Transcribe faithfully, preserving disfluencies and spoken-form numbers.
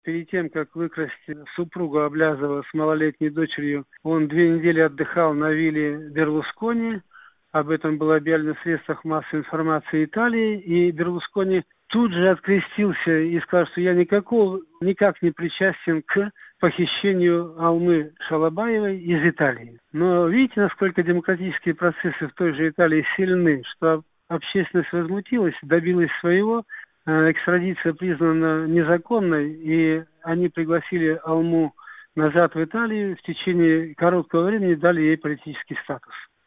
Перед тем, как выкрасть супругу Аблязова с малолетней дочерью, он две недели отдыхал на вилле Берлускони. Об этом было объявлено в средствах массовой информации Италии. И Берлускони тут же открестился и сказал, что я никакого, никак не причастен к похищению Алмы Шалабаевой из Италии. Но видите, насколько демократические процессы в той же Италии сильны, что общественность возмутилась, добилась своего. Экстрадиция признана незаконной, и они пригласили Алму назад в Италию, в течение короткого времени дали ей политический статус.